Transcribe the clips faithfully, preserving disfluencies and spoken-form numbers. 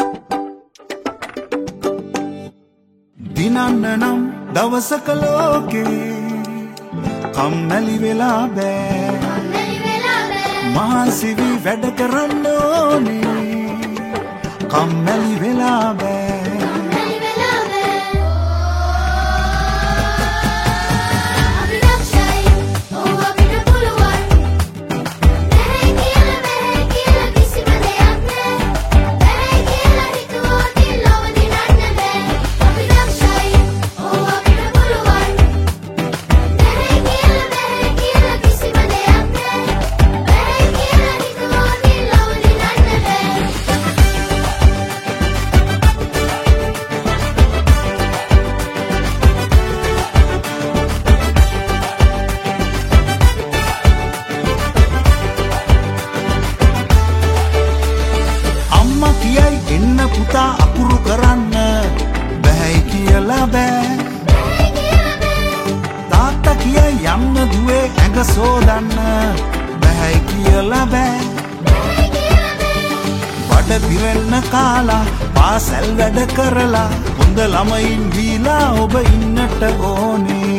දිනන්න නම් දවසක ලෝකේ කම්මැලි වෙලා බෑ මහන්සි වී වැඩ කරන්න ඕනේ කම්මැලි වෙලා බෑ එන්න පුතා අකුරු කරන්න බැහැයි කියලා බෑ තාත්තා කියයි යන්න දුවේ ඇඟ සෝදන්න බැහැයි කියලා බෑ බඩ පිරෙන්න කාලා පාසල් වැඩ කරලා හොඳ ළමයින් දීලා ඔබ ඉන්නට ඕනේ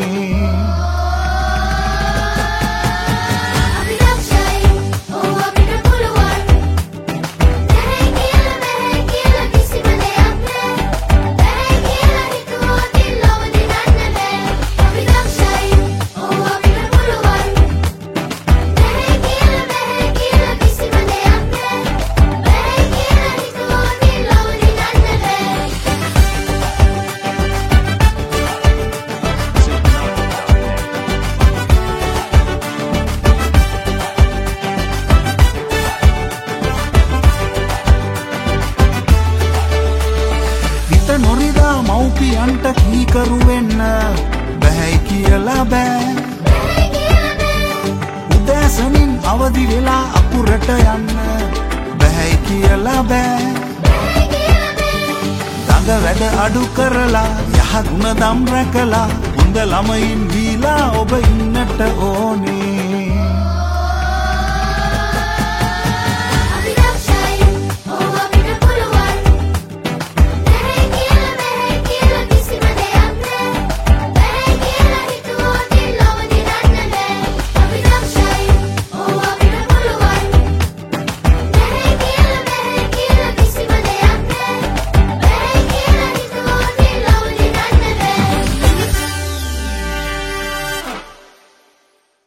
නොරිදා මව්පියන්ට කීකරු වෙන්න බැහැයි කියලා බෑ උදෑසනින් අවදි වෙලා අකුරට යන්න බැහැයි කියලා බෑ දඟ වැඩ අඩු කරලා යහ ගුණ දම් රැකලා හොඳ ළමයින් දීලා ඔබ ඉන්නට ඕනේ